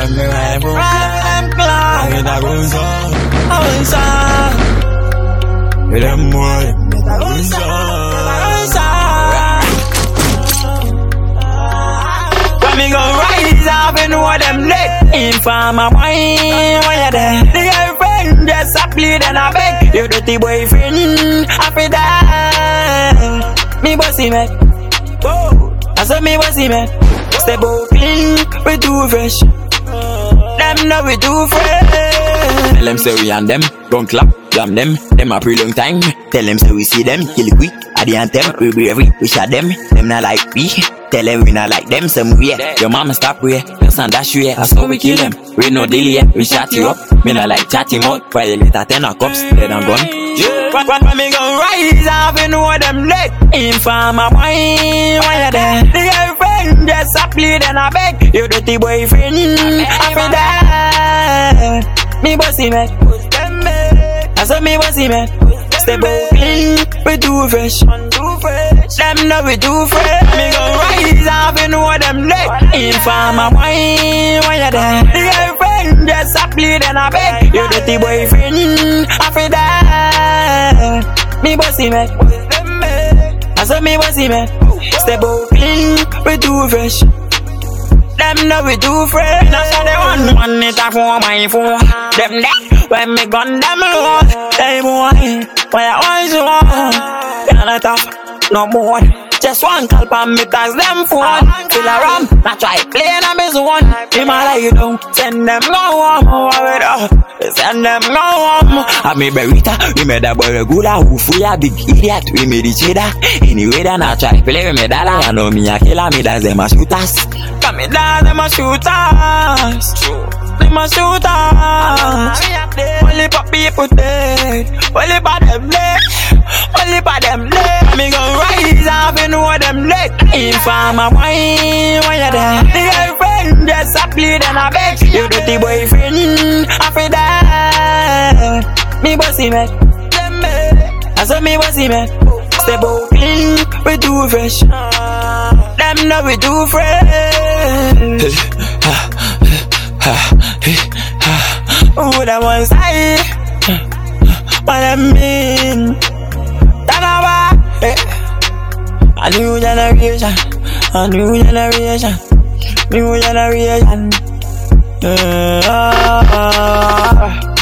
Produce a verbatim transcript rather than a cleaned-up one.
them me right for them clown. With a goons on, goons on. With them boy, with a goons on. When me go rise up and know them lit. In farmer wine, when you're there. The girlfriend just a plead and a beg. Your dirty boyfriend, I feel that. Me bossy man. Whoa, I said me bossy man. Step out clean, we too fresh. Them know we too fresh. Tell them say we and them, don't clap, jam them. Them a pretty long time. Tell them say we see them, kill quick. At the anthem, we bravery, we shot them. Them not like we. Tell them we not like them some way. Your mama stop way, your son dash way. That's how we kill them. We no delay, we shot you up. Me not like chatting out. Violate a ten of cups, dead and gone. When, when, when me gon' rise up, you know them lit. In farmer wine, when you're there. The girlfriend just a plead and a beg. Your dirty boyfriend, I feel that. Me bossy man, I said me bossy man. Step out clean, we too fresh. Them know we too fresh. Me gon' rise up, you know them lit. In farmer wine, when you're there. The girlfriend just a plead and a beg. Your dirty boyfriend, I feel that. Me bossy man, I said me bossy man. Step out clean, we too fresh. Them know we too fresh. Now say they want one it a for my phone. Them dead when me gun them low. They boy, why I want you on? Can't tough, no more. Just one call pa me cause them phone. Fill a ram, not try clean a me zone. Him a lie down, send them go home. Worry up, send them go home. I me berita, we made a boy regular. Who free a big idiot, we made each other. Anyway, then I try play with me dollar. I know me a killer, me that's them a shoot us. Come me down, them a shoot us. Them a shoot us. Only for people dead, only for them dead, only for them dead. Me gon' rise up and know them lit. In farmer wine, when you're there. The girlfriend just a plead and a beg. Your dirty boyfriend, I feel that. Me bossy man, I said me bossy man. Step out clean, we too fresh. Them know we too fresh. Who them one side? What I mean? Tanawa. A new generation, a new generation, new generation. Uh, uh, uh.